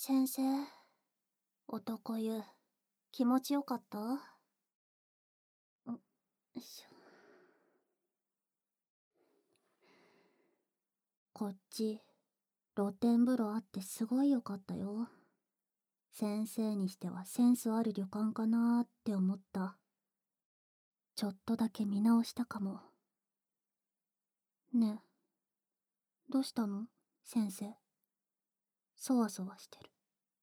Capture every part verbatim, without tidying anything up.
先生、男湯、気持ちよかった？ん、よいしょ。こっち、露天風呂あってすごいよかったよ。先生にしてはセンスある旅館かなーって思った。ちょっとだけ見直したかも。ねえ、どうしたの先生。そわそわしてる。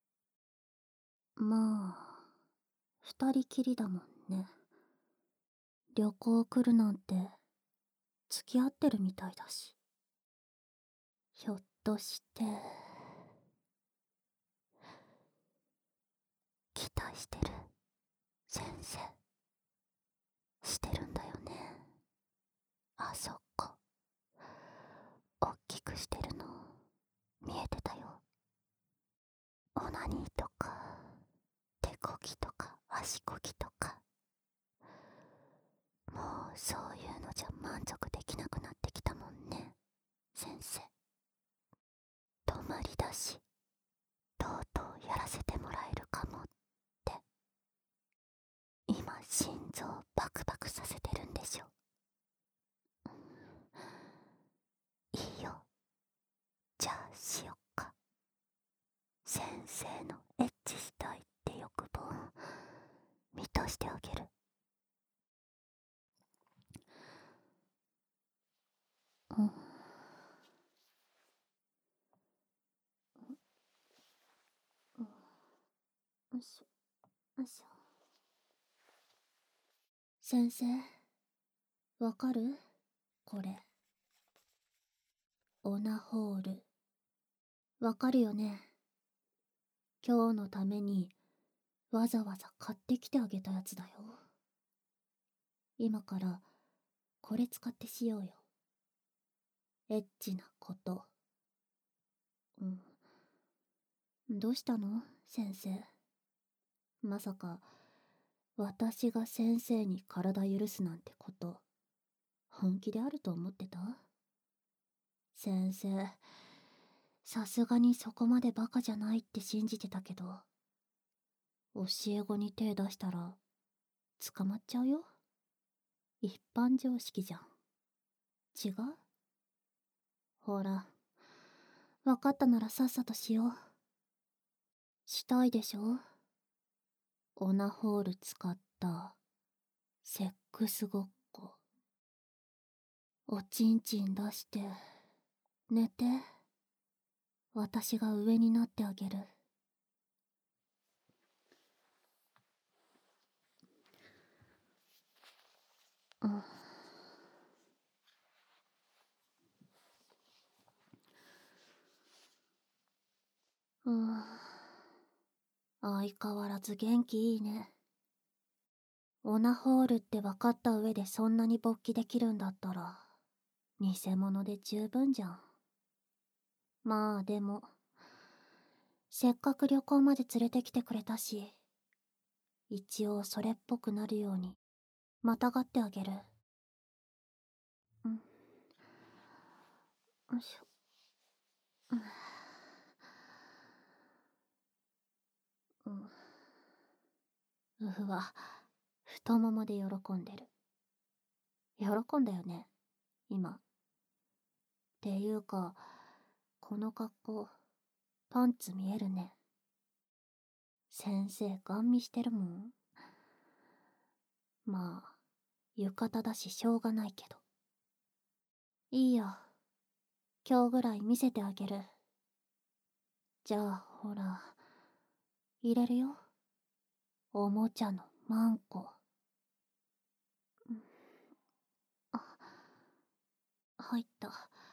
まあ、二人きりだもんね。旅行来るなんて、付き合ってるみたいだし。ひょっとして、期待してる、先生。してるんだよね。あそこ。おっきくしてるの、見えてたよ。オナニーとか、手こぎとか、足こぎとか。もうそういうのじゃ満足できなくなってきたもんね、先生。泊まりだし、とうとうやらせてもらえるかもって。今心臓バクバクさせてるんでしょ。いいよ、じゃあしよっか。先生のエッチしたいって欲望満たしてあげる。うん、よいしょよいしょ。先生、わかる？これ。オナホール。わかるよね？今日のためにわざわざ買ってきてあげたやつだよ。今からこれ使ってしようよ。エッチなこと。うん。どうしたの先生。まさか私が先生に体許すなんてこと本気であると思ってた？先生、さすがにそこまでバカじゃないって信じてたけど、教え子に手出したら捕まっちゃうよ。一般常識じゃん。違う？ほら、わかったならさっさとしよう。したいでしょ？オナホール使ったセックスごっこ。おちんちん出して寝て、私が上になってあげる。うん。うん。相変わらず元気いいね。オナホールって分かった上でそんなに勃起できるんだったら、偽物で十分じゃん。まあでも、せっかく旅行まで連れてきてくれたし、一応それっぽくなるように、またがってあげる。うん。よいしょ。うん。うふわ、太ももで喜んでる。喜んだよね、今。っていうか、この格好、パンツ見えるね。先生、ガン見してるもん。まあ、浴衣だししょうがないけど。いいよ。今日ぐらい見せてあげる。じゃあ、ほら、入れるよ。おもちゃのマンコ。あ、入った。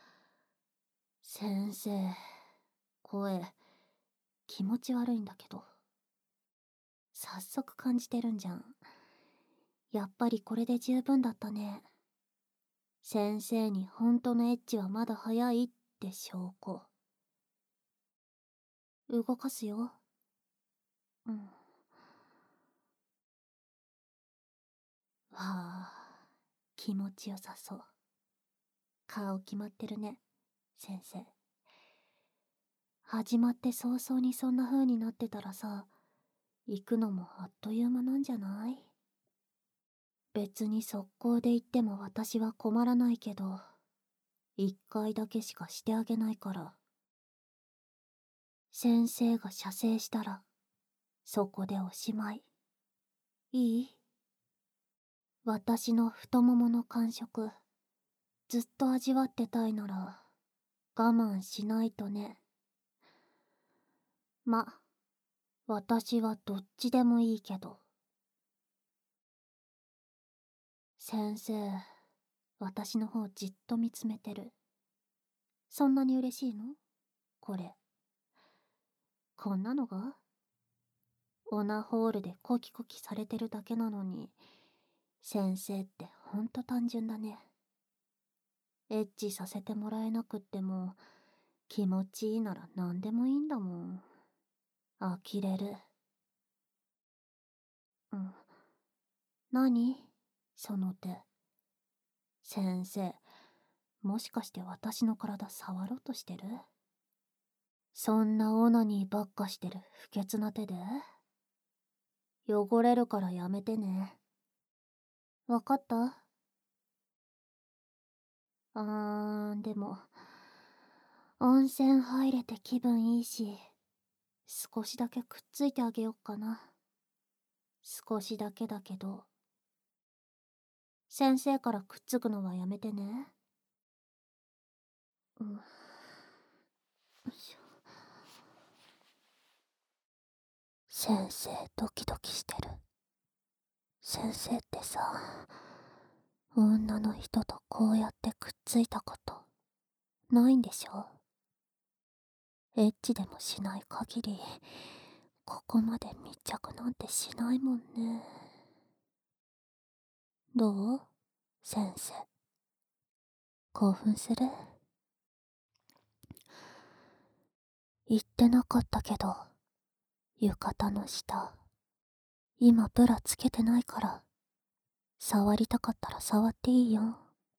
先生、声、気持ち悪いんだけど。早速感じてるんじゃん。やっぱりこれで十分だったね。先生に本当のエッチはまだ早いって証拠。動かすよ。うん。わあ、気持ちよさそう。顔決まってるね、先生。 始まって早々にそんな風になってたらさ、行くのもあっという間なんじゃない？別に速攻で行っても私は困らないけど、一回だけしかしてあげないから。先生が射精したら、そこでおしまい。いい？私の太ももの感触、ずっと味わってたいなら、我慢しないとね。ま、私はどっちでもいいけど。先生、私の方じっと見つめてる。そんなに嬉しいの？これ。こんなのが？オナホールでコキコキされてるだけなのに、先生ってほんと単純だね。エッチさせてもらえなくっても、気持ちいいなら何でもいいんだもん。呆れる。うん。何？その手。先生、もしかして私の体触ろうとしてる？そんなオナニーばっかしてる不潔な手で？汚れるからやめてね。わかった？あー、でも、温泉入れて気分いいし、少しだけくっついてあげよっかな。少しだけだけど。先生からくっつくのはやめてね。うん。よいしょ。先生、ドキドキしてる。先生ってさ、女の人とこうやってくっついたことないんでしょ？エッチでもしない限り、ここまで密着なんてしないもんね。どう？先生。興奮する？言ってなかったけど、浴衣の下、今ブラつけてないから、触りたかったら触っていいよ。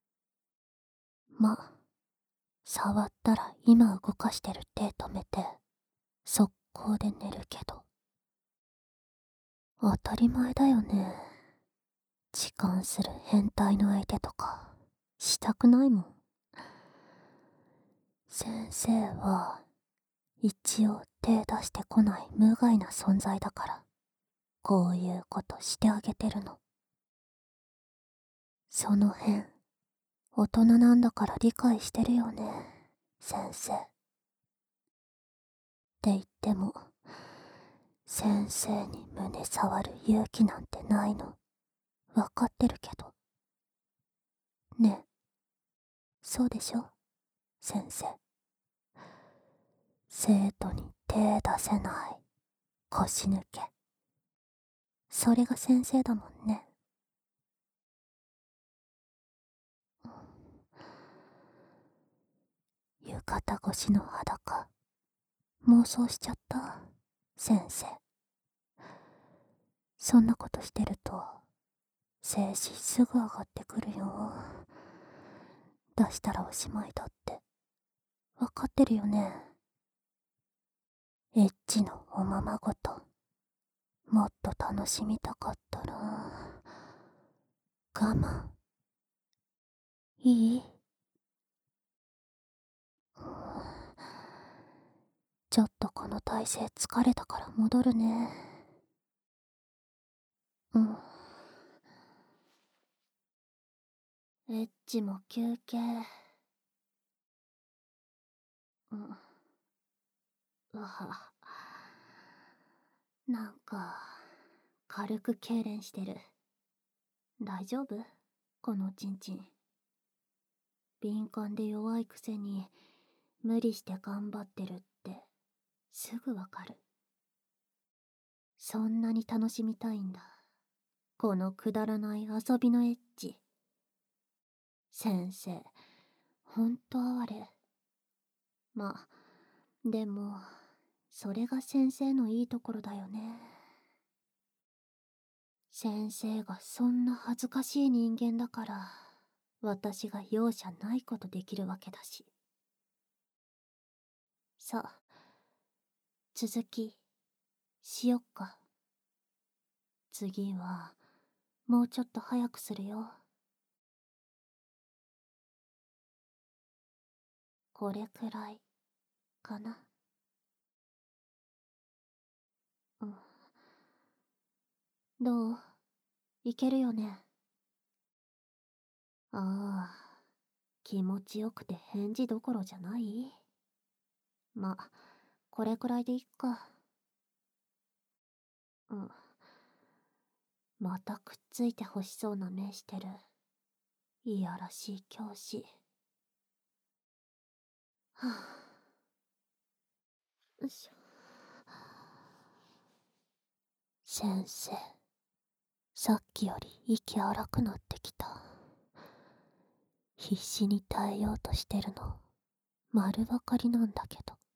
ま、触ったら今動かしてる手止めて、速攻で寝るけど。当たり前だよね。痴漢する変態の相手とか、したくないもん。先生は、一応手出してこない無害な存在だから、こういうことしてあげてるの。その辺、大人なんだから理解してるよね、先生。って言っても、先生に胸触る勇気なんてないの、わかってるけど。ねえ、そうでしょ、先生。生徒に手出せない、腰抜け。それが先生だもんね。浴衣越しの裸、妄想しちゃった、先生。そんなことしてると、精子すぐ上がってくるよ。出したらおしまいだって、わかってるよね。エッチのおままごと、もっと楽しみたかったな。我慢。いい？ちょっとこの体勢疲れたから戻るね。うん。エッチも休憩。うん。うわ。なんか、軽く痙攣してる。大丈夫？このチンチン。敏感で弱いくせに、無理して頑張ってるって、すぐわかる。そんなに楽しみたいんだ。このくだらない遊びのエッチ。先生、ほんと哀れ。ま、でも、それが先生のいいところだよね。先生がそんな恥ずかしい人間だから、私が容赦ないことできるわけだし。さあ、 続き、しよっか。次は、もうちょっと早くするよ。これくらい、かな。うん。どう？いけるよね。ああ、気持ちよくて返事どころじゃない？ま、これくらいでいっか。うん。またくっついて欲しそうな目してる。いやらしい教師。はぁ、あ。よいしょ。先生、さっきより息荒くなってきた。必死に耐えようとしてるの、丸ばかりなんだけど。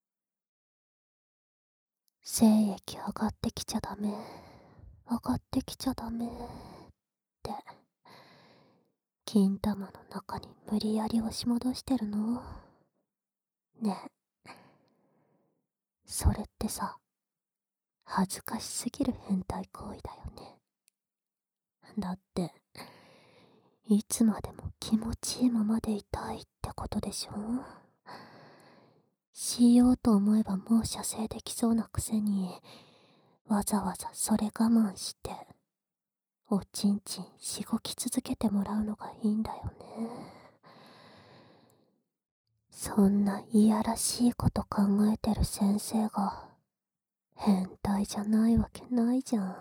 精液上がってきちゃダメ、上がってきちゃダメって、金玉の中に無理やり押し戻してるの。ねえ、それってさ、恥ずかしすぎる変態行為だよね。だって、いつまでも気持ちいいままでいたいってことでしょ。しようと思えばもう射精できそうなくせに、わざわざそれ我慢して、おちんちんしごき続けてもらうのがいいんだよね。そんないやらしいこと考えてる先生が、変態じゃないわけないじゃん。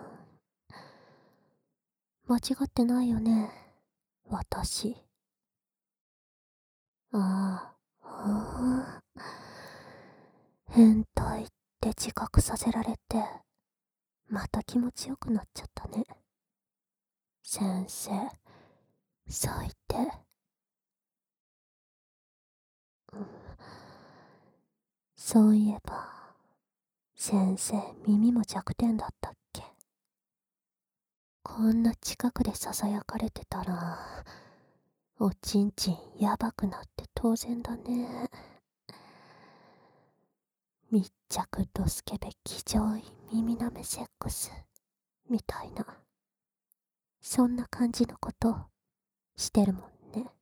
間違ってないよね、私。ああ、ああ。変態って自覚させられて、また気持ちよくなっちゃったね。先生、最低。うん、そういえば、先生耳も弱点だったっけ？こんな近くで囁かれてたら、おちんちんやばくなって当然だね。密着ドスケベ騎乗位耳なめセックスみたいな、そんな感じのことしてるもんね。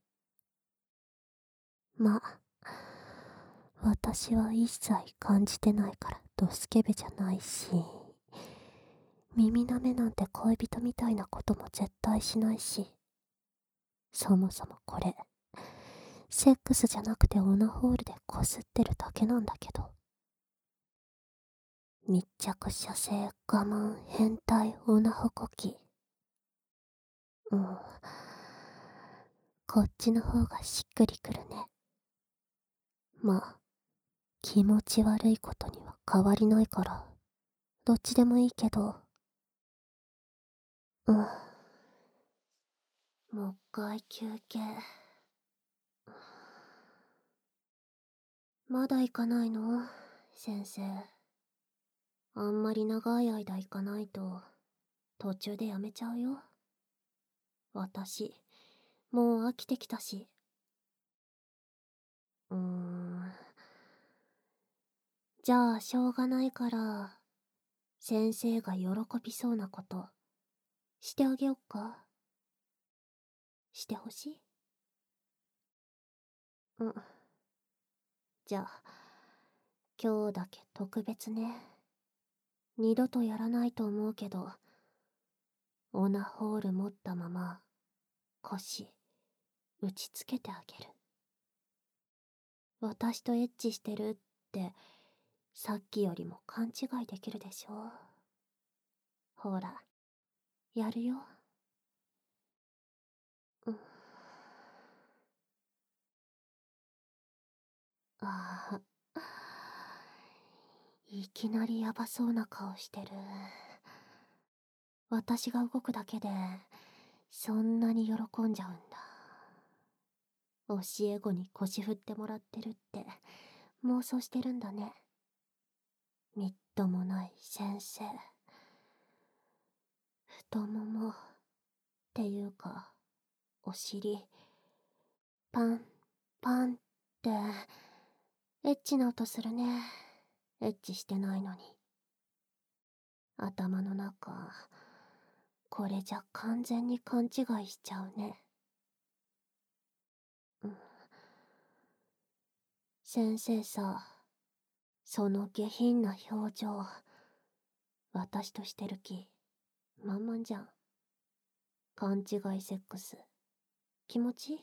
まあ、私は一切感じてないからドスケベじゃないし、耳なめなんて恋人みたいなことも絶対しないし、そもそもこれ、セックスじゃなくてオナホールでこすってるだけなんだけど。密着射精我慢変態オナホコキ。うん。こっちの方がしっくりくるね。まあ、気持ち悪いことには変わりないから、どっちでもいいけど。うん。もう一回休憩。まだ行かないの？先生。あんまり長い間行かないと、途中でやめちゃうよ。私、もう飽きてきたし。うーん。じゃあ、しょうがないから、先生が喜びそうなこと、してあげよっか？してほしい？うん。じゃあ、今日だけ特別ね。二度とやらないと思うけど、オナホール持ったまま、腰、打ちつけてあげる。私とエッチしてるって、さっきよりも勘違いできるでしょ。ほら、やるよ。うん。ああ、いきなりヤバそうな顔してる。私が動くだけで、そんなに喜んじゃうんだ。教え子に腰振ってもらってるって妄想してるんだね。みっともない先生。太ももっていうか、お尻、パン、パンって、エッチな音するね。 エッチしてないのに。頭の中、これじゃ完全に勘違いしちゃうね。うん。先生さ、その下品な表情、私としてる気、満々じゃん。勘違いセックス、気持ちいい？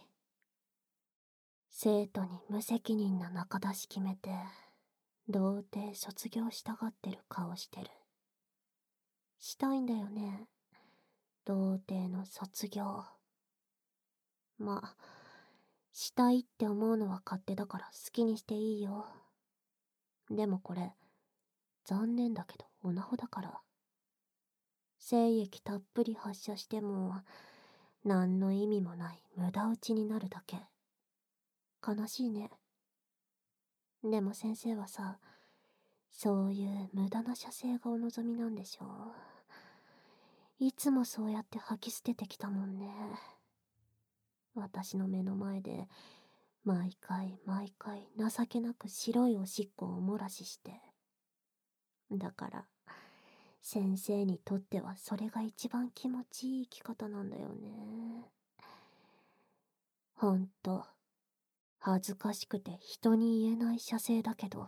生徒に無責任な中出し決めて、童貞卒業したがってる顔してる。したいんだよね。童貞の卒業。まあ、したいって思うのは勝手だから好きにしていいよ。でもこれ、残念だけどオナホだから。精液たっぷり発射しても、何の意味もない無駄打ちになるだけ。悲しいね。でも先生はさ、そういう無駄な射精がお望みなんでしょ？いつもそうやって吐き捨ててきたもんね。私の目の前で、毎回毎回情けなく白いおしっこをお漏らしして。だから、先生にとってはそれが一番気持ちいい生き方なんだよね。ほんと、恥ずかしくて人に言えない射精だけど。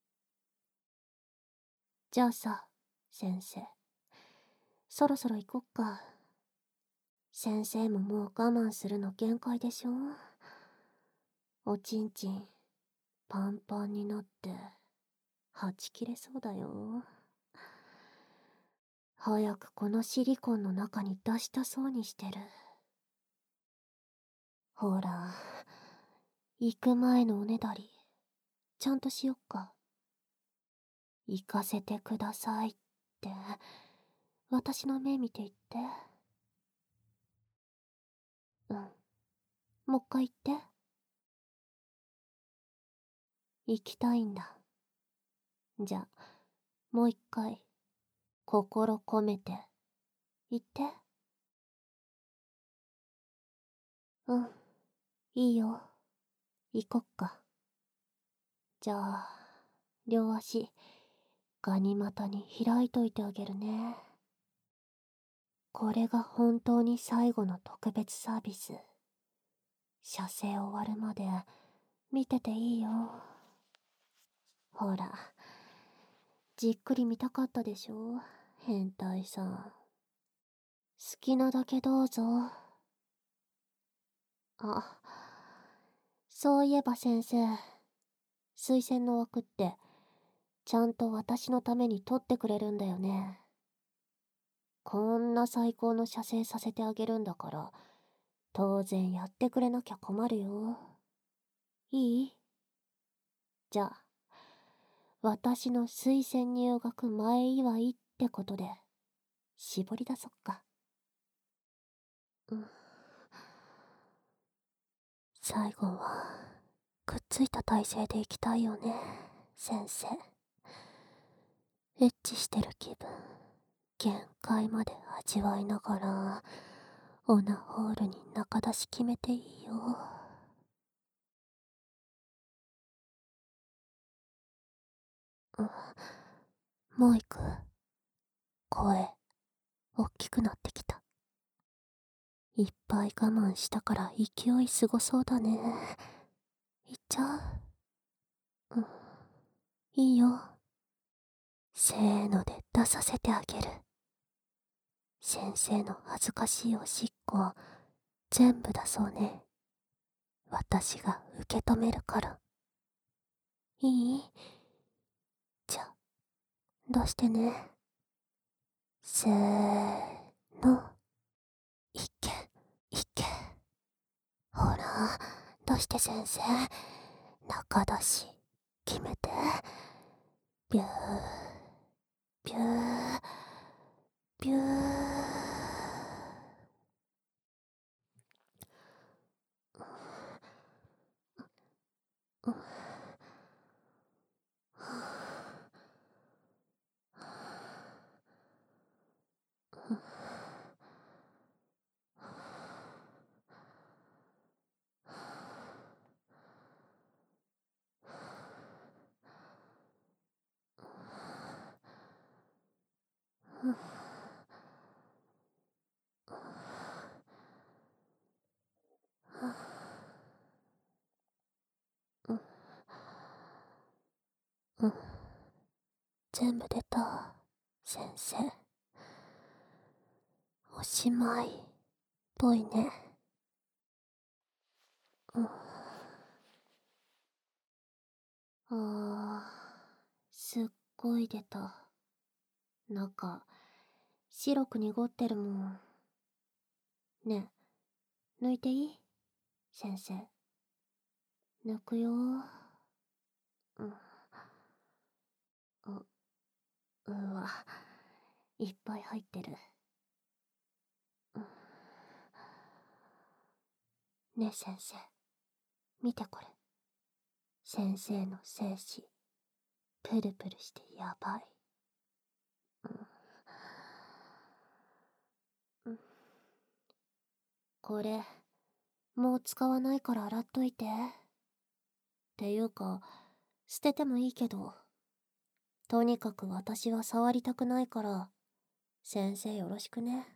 じゃあさ、先生。そろそろ行こっか。先生ももう我慢するの限界でしょ？おちんちん、パンパンになって、はち切れそうだよ。早くこのシリコンの中に出したそうにしてる。ほら、行く前のおねだり、ちゃんとしよっか。行かせてくださいって、私の目見て言って。うん。もう一回言って。行きたいんだ。じゃ、もう一回、心込めて、言って。うん、いいよ。行こっか。じゃあ、両足、ガニ股に開いといてあげるね。これが本当に最後の特別サービス。射精終わるまで見てていいよ。ほら、じっくり見たかったでしょ、変態さん。好きなだけどうぞ。あ、そういえば先生、推薦の枠って、ちゃんと私のために取ってくれるんだよね。こんな最高の射精させてあげるんだから、当然やってくれなきゃ困るよ。いい？じゃあ、私の推薦入学前祝いってことで、絞り出そっか。うん。最後は、くっついた体勢でいきたいよね、先生。エッチしてる気分、限界まで味わいながら、オナホールに中出し決めていいよ。うん。もう行く？声、おっきくなってきた。いっぱい我慢したから勢いすごそうだね。行っちゃう？うん。いいよ。せーので出させてあげる。先生の恥ずかしいおしっこ、全部出そうね。私が受け止めるから。いい？じゃ、出してね。せーの。いけ、いけ。ほら、出して先生。中出し、決めて。ビュー、ビュー、ビュー。うん。 うん。全部出た、先生。おしまい、ぽいね。うん。ああ、すっごい出た。中、白く濁ってるもん。ねえ、抜いていい？先生。抜くよ。うん。う、うわ、いっぱい入ってる。うん。ねえ先生、見てこれ。先生の精子、プルプルしてやばい。うん。これ、もう使わないから洗っといて。っていうか、捨ててもいいけど。とにかく私は触りたくないから、先生よろしくね。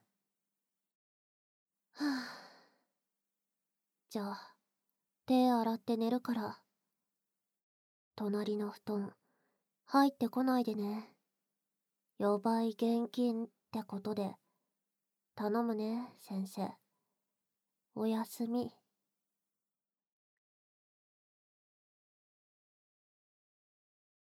はぁ。じゃあ、手洗って寝るから。隣の布団、入ってこないでね。予売現金ってことで。頼むね、先生。おやすみ。